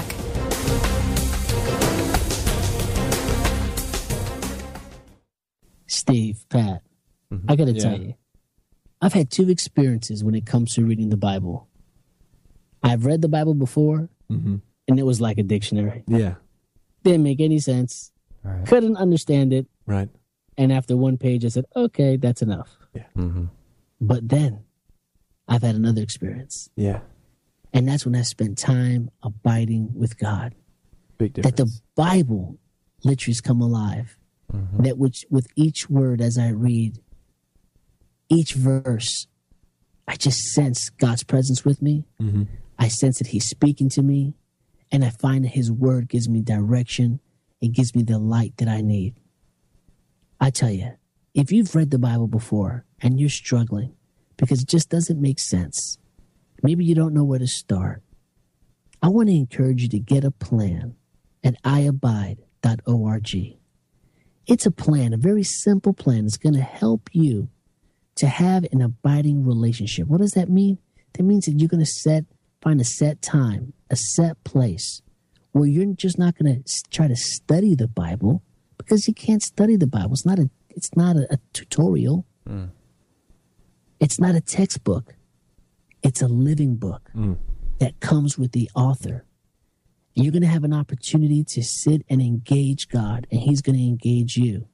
Steve, Pat, I got to tell you, I've had two experiences when it comes to reading the Bible. I've read the Bible before, and it was like a dictionary. Yeah. Didn't make any sense. Right. Couldn't understand it. Right. And after one page, I said, okay, that's enough. Yeah. But then I've had another experience. Yeah. And that's when I spent time abiding with God. Big difference. That the Bible literally has come alive. That with each word as I read, each verse, I just sense God's presence with me. I sense that he's speaking to me. And I find that his word gives me direction. It gives me the light that I need. I tell you, if you've read the Bible before and you're struggling because it just doesn't make sense, maybe you don't know where to start, I want to encourage you to get a plan at iabide.org. It's a plan, a very simple plan that's going to help you to have an abiding relationship. What does that mean? That means that you're going to find a set time, a set place where you're just not going to try to study the Bible, because you can't study the Bible. It's not a tutorial. It's not a textbook. It's a living book that comes with the author. You're going to have an opportunity to sit and engage God, and he's going to engage you.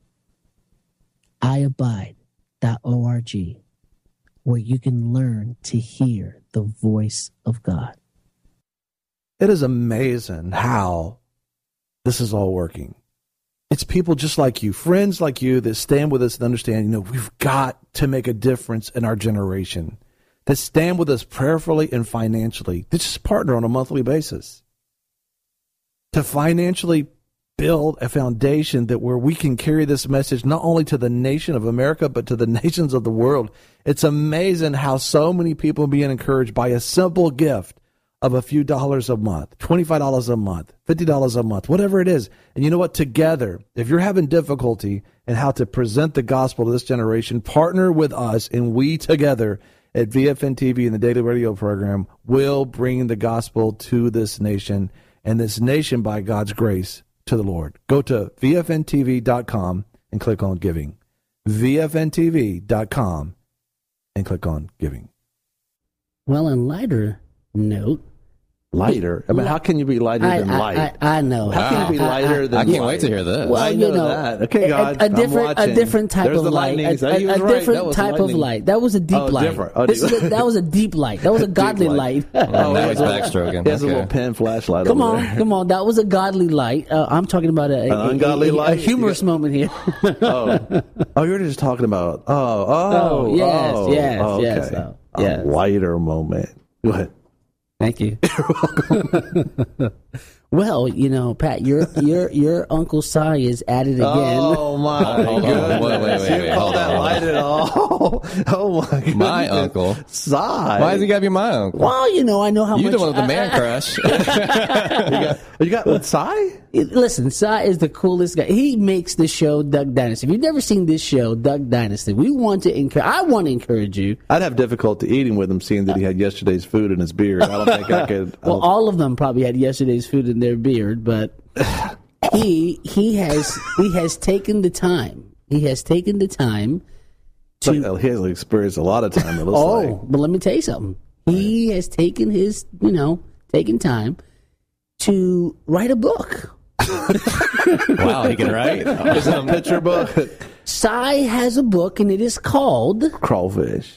iabide.org, where you can learn to hear the voice of God. It is amazing how this is all working. It's people just like you, friends like you, that stand with us and understand, we've got to make a difference in our generation, that stand with us prayerfully and financially, that just partner on a monthly basis, to financially build a foundation that where we can carry this message not only to the nation of America, but to the nations of the world. It's amazing how so many people are being encouraged by a simple gift of a few dollars a month, $25 a month, $50 a month, whatever it is. And you know what? Together, if you're having difficulty in how to present the gospel to this generation, partner with us, and we together at VFN TV and the Daily Radio Program will bring the gospel to this nation, and this nation, by God's grace, to the Lord. Go to VFNTV.com and click on giving. VFNTV.com and click on giving. Well, on lighter note, lighter? I mean, how can you be lighter than light? I know. How can you be lighter than light? I can't wait to hear this. Well, I know that. Okay, God, a different type There's of the light. lightnings. He was A right. different That type was of light. That was a deep light. Different. That was a deep light. That was a godly light. Now he's backstroking. He has a little pen flashlight. Come over on, there. come on. That was a godly light. I'm talking about an ungodly light. A humorous moment here. You're just talking about. Yes. Okay. A lighter moment. Go ahead. Thank you. Well, Pat, your Uncle Si is at it again. Oh my God! Wait. You call that light at all? Oh my God! My uncle Si. Why has he got to be my uncle? Well, I know how You much. the one with the man crush. You got what, Si? Listen, Si is the coolest guy. He makes the show Duck Dynasty. If you've never seen this show, Duck Dynasty, I want to encourage you. I'd have difficulty eating with him, seeing that he had yesterday's food in his beard. I don't think I could. Well, all of them probably had yesterday's food in their beard, but he has taken the time. He has taken the time to. He has experienced a lot of time. It looks like. But let me tell you something. He has taken taken time to write a book. Wow, he can write. Is it a picture book? Si has a book, and it is called Crawfish.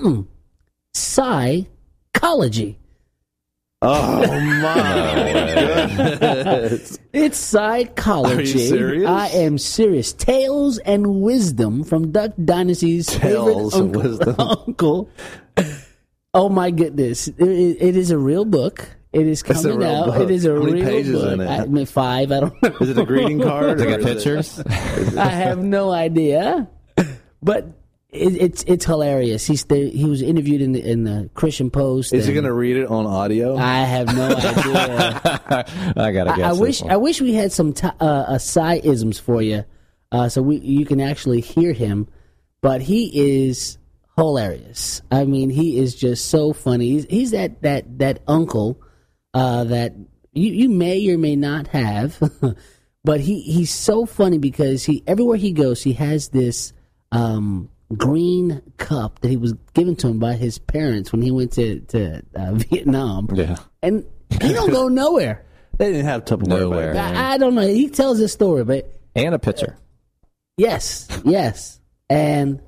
Psychology. Oh my goodness! It's Psychology. Are you serious? I am serious. Tales and wisdom from Duck Dynasty's Tales and wisdom. uncle. Oh my goodness! It is a real book. It is coming out. Book. It is a How real many pages book. in it? I mean, 5. I don't know. Is it a greeting card? They got pictures. I have no idea, but it's hilarious. He was interviewed in the Christian Post. Is he going to read it on audio? I have no idea. I gotta guess. I wish we had some Si-isms for you, so you can actually hear him. but he is hilarious. I mean, he is just so funny. He's that uncle that you may or may not have, but he's so funny because everywhere he goes, he has this green cup that he was given to him by his parents when he went to Vietnam. Yeah, and he don't go nowhere. They didn't have Tupperware back then. I don't know. He tells this story, but and a pitcher. Yes, and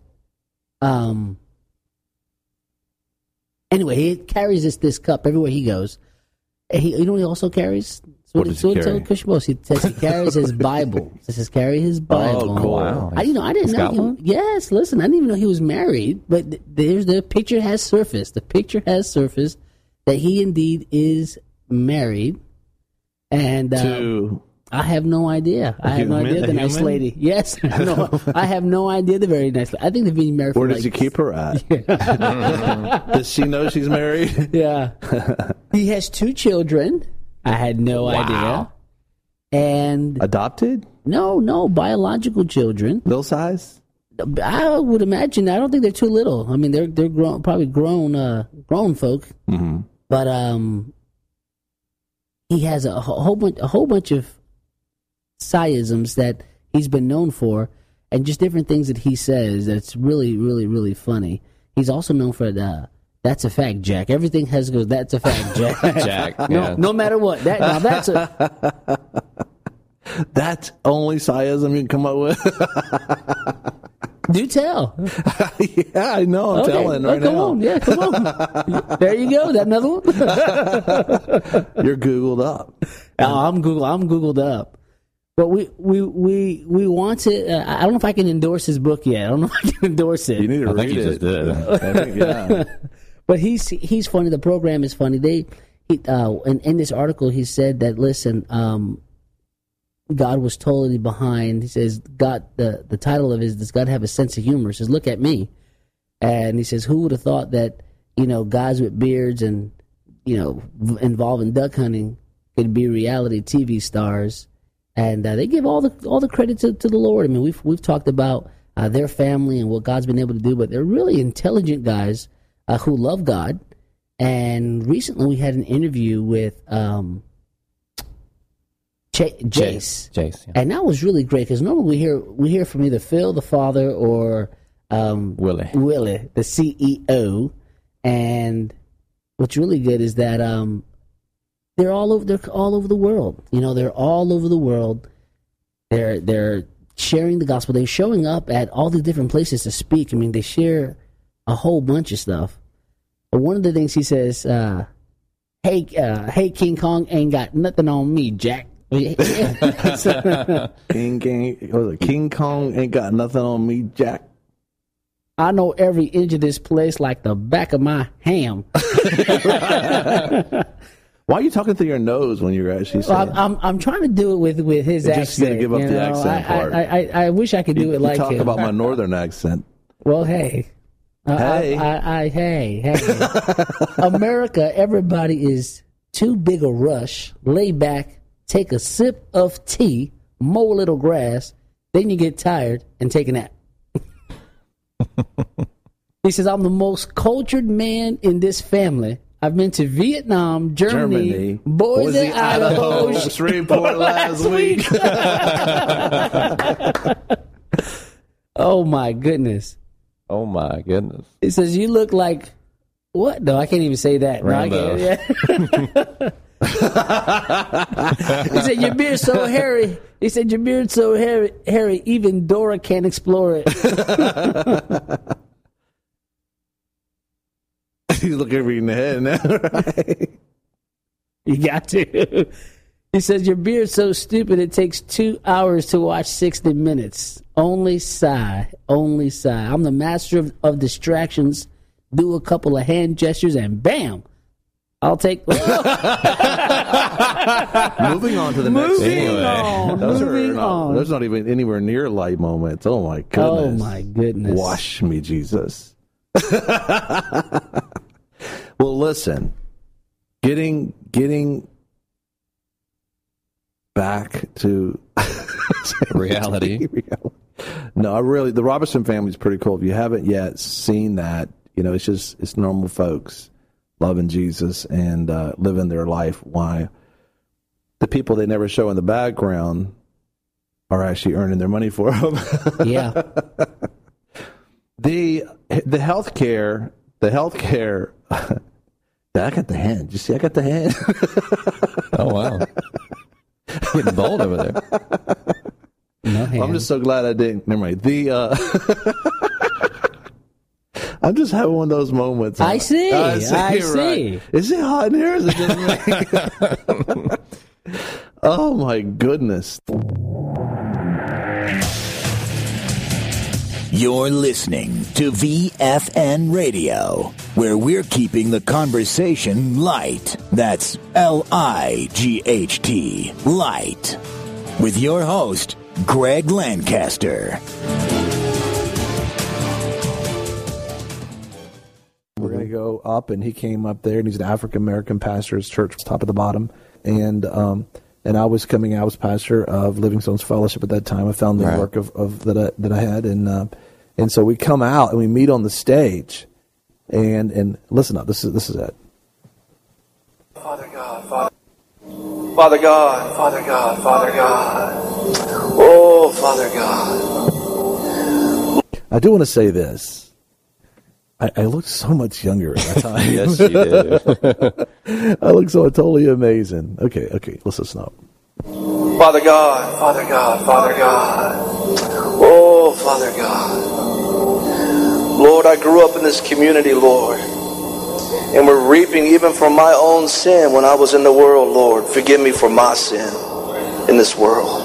anyway, he carries this cup everywhere he goes. And you know what he also carries? What does he carry? He says he carries his Bible. He says carry his Bible. Oh, cool. Wow. I didn't know. Yes, listen, I didn't even know he was married, but there's the picture has surfaced. The picture has surfaced that he indeed is married, and I have no idea. I have no idea the nice lady. Yes, no, I have no idea the very nice lady. I think they've been married. Where does he keep her at? Yeah. Does she know she's married? Yeah. He has 2 children. I had no idea. And adopted? No, biological children. Little size? I would imagine. I don't think they're too little. I mean, they're grown, probably grown folk. Mm-hmm. But he has a whole bunch of sciisms that he's been known for, and just different things that he says that's really, really, really funny. He's also known for that's a fact, Jack. Everything has to go, that's a fact, Jack. Jack, yeah. No matter what. That's that's only sciism you can come up with. Do tell. Yeah, I know. I'm telling right come now. On. Yeah, come on. There you go. That another one? You're Googled up. I'm Googled up. But we want to. I don't know if I can endorse his book yet. I don't know if I can endorse it. You need to read it. Just did. I think, yeah. But he's funny. The program is funny. In this article he said that God was totally behind. He says God. The title of it is, does God have a sense of humor? He says, look at me, and he says, who would have thought that guys with beards and involved in duck hunting could be reality TV stars. And they give all the credit to the Lord. I mean, we've talked about their family and what God's been able to do, but they're really intelligent guys who love God. And recently we had an interview with Jace, yeah. And that was really great because normally we hear from either Phil, the father, or Willie, the CEO. And what's really good is that they're all over the world. They're all over the world. They're sharing the gospel. They're showing up at all the different places to speak. I mean, they share a whole bunch of stuff. But one of the things he says, hey, King Kong ain't got nothing on me, Jack. King Kong ain't got nothing on me, Jack. I know every inch of this place like the back of my ham. Why are you talking through your nose when you're actually saying? I'm trying to do it with his accent. Just to give up the accent part. I wish I could do it like him. You talk about my northern accent. Well, hey. Hey. America, everybody is too big a rush. Lay back, take a sip of tea, mow a little grass, then you get tired and take a nap. He says, I'm the most cultured man in this family. I've been to Vietnam, Germany, Boise, Idaho, Shreveport last week. Oh, my goodness. Oh, my goodness. He says, you look like, what? No, I can't even say that. Rambo. No, he said, your beard's so hairy. He said, your beard's so hairy, even Dora can't explore it. He's looking me in the head now, right? You got to. He says, your beard's so stupid it takes 2 hours to watch 60 Minutes. Only sigh. I'm the master of distractions. Do a couple of hand gestures and bam, I'll take. Moving on to the next. Moving on. There's not even anywhere near light moments. Oh my goodness. Oh my goodness. Wash me, Jesus. Well, listen. Getting back to reality. No, the Robertson family is pretty cool. If you haven't yet seen that, it's normal folks loving Jesus and living their life. Why the people they never show in the background are actually earning their money for them. Yeah. The healthcare. I got the hand. Did you see? I got the hand. Oh wow, getting bold over there. No hand. I'm just so glad I didn't. Never mind. I'm just having one of those moments. I see. Right. Is it hot in here? Is it just me? Oh my goodness. You're listening to VFN Radio, where we're keeping the conversation light. That's LIGHT, light. With your host, Greg Lancaster. We're going to go up, and he came up there, and he's an African-American pastor. His church was top of the bottom. And I was I was pastor of Living Stones Fellowship at that time. I found the work of that I had. And so we come out, and we meet on the stage. And listen up, this is it. Father God, Father God, Father God, Father God. Oh, Father God. I do want to say this. I looked so much younger at that time. Yes, you did. I look so totally amazing. Okay, let's listen up. Father God, Father God, Father God. Oh, Father God. Lord, I grew up in this community, Lord. And we're reaping even from my own sin when I was in the world, Lord. Forgive me for my sin in this world.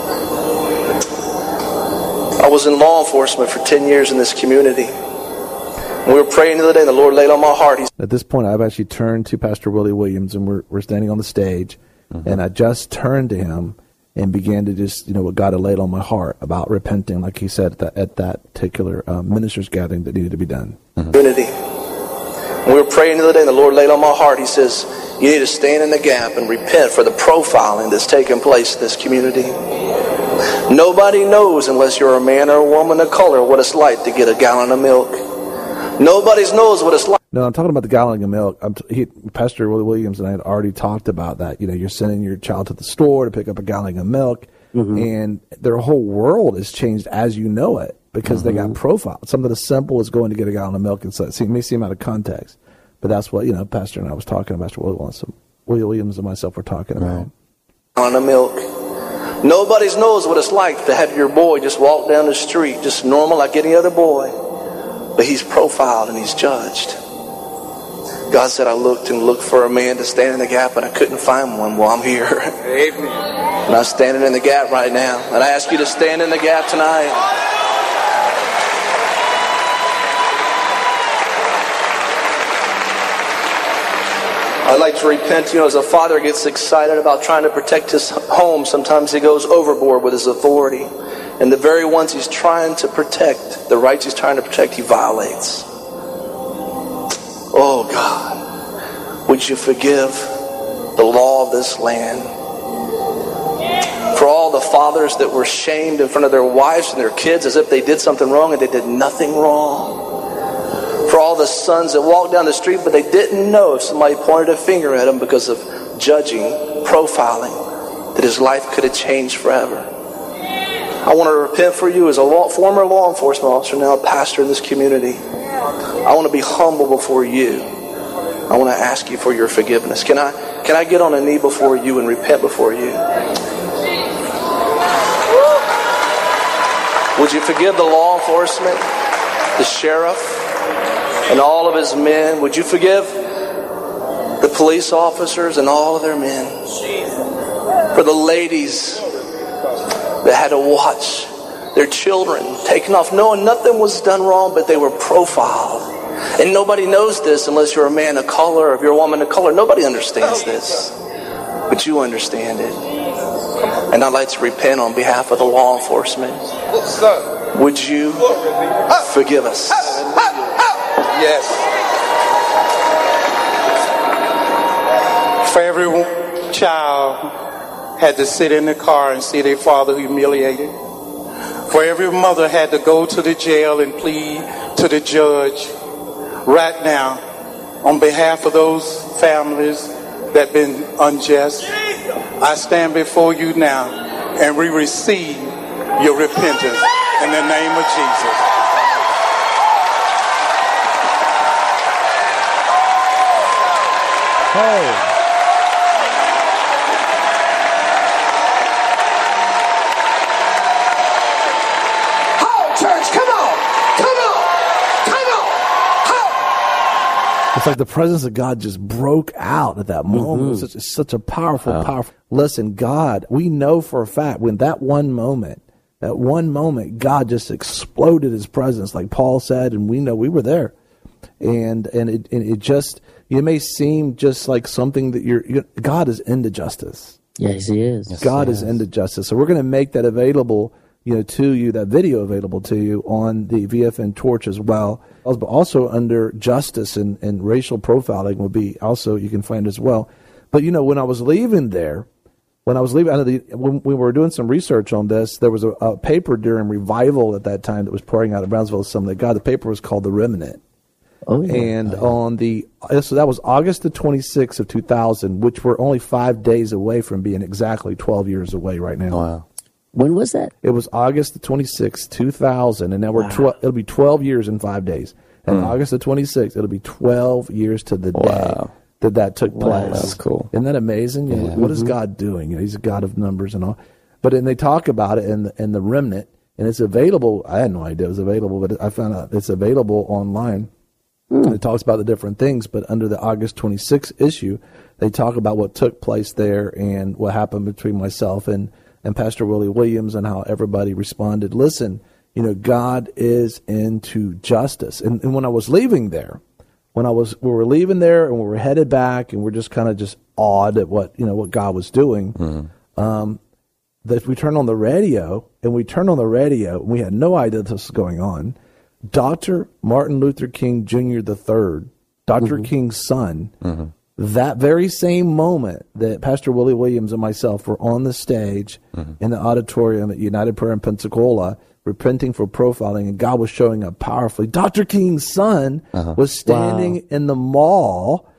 I was in law enforcement for 10 years in this community. We were praying the other day, and the Lord laid on my heart. At this point, I've actually turned to Pastor Willie Williams, and we're standing on the stage, and I just turned to him and began to just, what God had laid on my heart about repenting, like he said at that particular ministers' gathering that needed to be done. Unity. We were praying the other day, and the Lord laid on my heart. He says, you need to stand in the gap and repent for the profiling that's taking place in this community. Nobody knows, unless you're a man or a woman of color, what it's like to get a gallon of milk. Nobody knows what it's like. No, I'm talking about the gallon of milk. Pastor Willie Williams and I had already talked about that. You're sending your child to the store to pick up a gallon of milk, and their whole world has changed as you know it because they got profiled. Something as simple as going to get a gallon of milk, and so it may seem out of context, but that's what Pastor and I was talking about. Pastor Willie Williams and myself were talking about. Gallon of milk. Nobody knows what it's like to have your boy just walk down the street, just normal like any other boy. But he's profiled and he's judged. God said, I looked and looked for a man to stand in the gap, and I couldn't find one. Well, I'm here. Amen. And I'm standing in the gap right now. And I ask you to stand in the gap tonight. I'd like to repent. As a father gets excited about trying to protect his home, sometimes he goes overboard with his authority. And the very ones he's trying to protect, the rights he's trying to protect, he violates. Oh God, would you forgive the law of this land? For all the fathers that were shamed in front of their wives and their kids as if they did something wrong and they did nothing wrong. For all the sons that walked down the street but they didn't know if somebody pointed a finger at them because of judging, profiling, that his life could have changed forever. I want to repent for you as a former law enforcement officer, now a pastor in this community. I want to be humble before you. I want to ask you for your forgiveness. Can I get on a knee before you and repent before you? Would you forgive the law enforcement, the sheriff, and all of his men? Would you forgive the police officers and all of their men? For the ladies that had to watch their children taken off, knowing nothing was done wrong, but they were profiled. And nobody knows this unless you're a man of color or if you're a woman of color. Nobody understands this, but you understand it. And I'd like to repent on behalf of the law enforcement. Would you forgive us? Yes. For every child had to sit in the car and see their father humiliated. For every mother had to go to the jail and plead to the judge. Right now, on behalf of those families that have been unjust, I stand before you now and we receive your repentance in the name of Jesus. Oh. It's like the presence of God just broke out at that moment. It was such a powerful. Listen, God, we know for a fact when that one moment, God just exploded his presence, like Paul said, and we know we were there. And it just, it may seem just like something that God is into justice. Yes, he is. God is into justice. So we're going to make that available, to you, that video available to you on the VFN Torch as well. But also under justice and racial profiling will be also, you can find as well. But, when I was leaving there, when we were doing some research on this, there was a paper during revival at that time that was pouring out of Brownsville Assembly of God. The paper was called The Remnant. Oh, yeah. And so that was August the 26th of 2000, which we're only 5 days away from being exactly 12 years away right now. Wow. When was that? It was August the 26th, 2000, and now we're it'll be 12 years in 5 days. And August the 26th, it'll be 12 years to the day that took place. That's cool. Isn't that amazing? Yeah. What is God doing? He's a God of numbers and all. But then they talk about it in the Remnant, and it's available. I had no idea it was available, but I found out it's available online. It talks about the different things, but under the August 26th issue, they talk about what took place there and what happened between myself and Pastor Willie Williams and how everybody responded. Listen, God is into justice. And when I was leaving there, we were leaving there and we were headed back and we're just kind of just awed at what God was doing. That we turned on the radio and we had no idea this was going on. Dr. Martin Luther King Jr. III, Dr. King's son, that very same moment that Pastor Willie Williams and myself were on the stage in the auditorium at United Prayer in Pensacola, repenting for profiling, and God was showing up powerfully. Dr. King's son was standing in the mall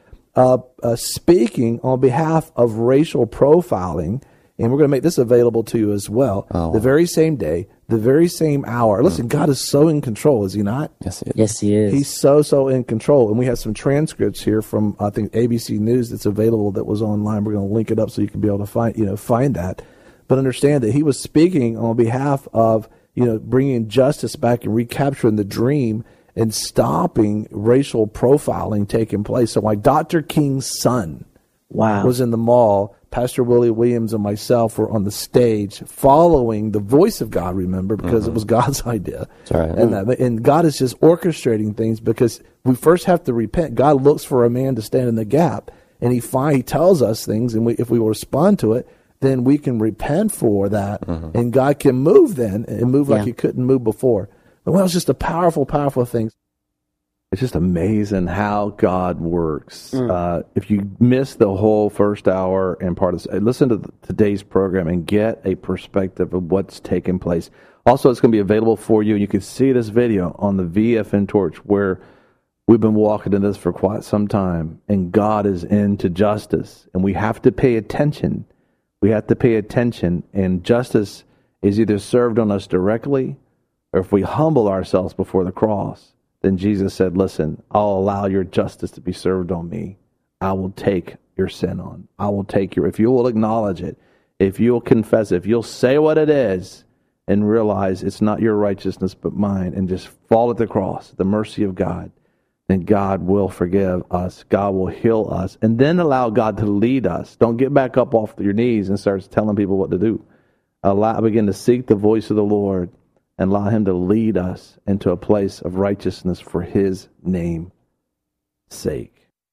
speaking on behalf of racial profiling, and we're going to make this available to you as well. The very same day, the very same hour. Listen, God is so in control, is he not? Yes, he is. Yes, he is. He's so in control. And we have some transcripts here from, I think, ABC News that's available that was online. We're going to link it up so you can be able to find that. But understand that he was speaking on behalf of, bringing justice back and recapturing the dream and stopping racial profiling taking place. So like Dr. King's son was in the mall. Pastor Willie Williams and myself were on the stage following the voice of God, remember, because it was God's idea. That's right. And God is just orchestrating things because we first have to repent. God looks for a man to stand in the gap, and he tells us things, and if we will respond to it, then we can repent for that, and God can move then and move like he couldn't move before. Well, it's just a powerful, powerful thing. It's just amazing how God works. If you miss the whole first hour and part of this, listen to today's program and get a perspective of what's taking place. Also, it's going to be available for you. You can see this video on the VFN Torch where we've been walking in this for quite some time, and God is into justice, and we have to pay attention. We have to pay attention, and justice is either served on us directly, or if we humble ourselves before the cross, then Jesus said, listen, I'll allow your justice to be served on me. I will take your sin on. I will take if you will acknowledge it, if you'll confess it, if you'll say what it is and realize it's not your righteousness but mine and just fall at the cross, the mercy of God, then God will forgive us. God will heal us. And then allow God to lead us. Don't get back up off your knees and start telling people what to do. Begin to seek the voice of the Lord and allow him to lead us into a place of righteousness for his name's sake.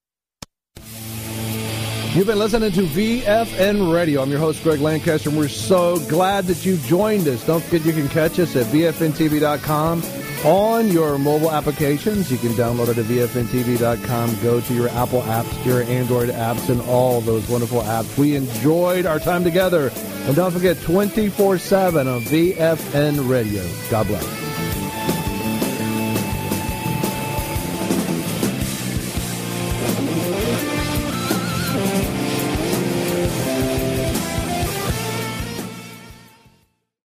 You've been listening to VFN Radio. I'm your host, Greg Lancaster, and we're so glad that you joined us. Don't forget you can catch us at VFNTV.com on your mobile applications. You can download it at VFNTV.com. Go to your Apple apps, your Android apps, and all those wonderful apps. We enjoyed our time together. And don't forget, 24/7 on VFN Radio. God bless.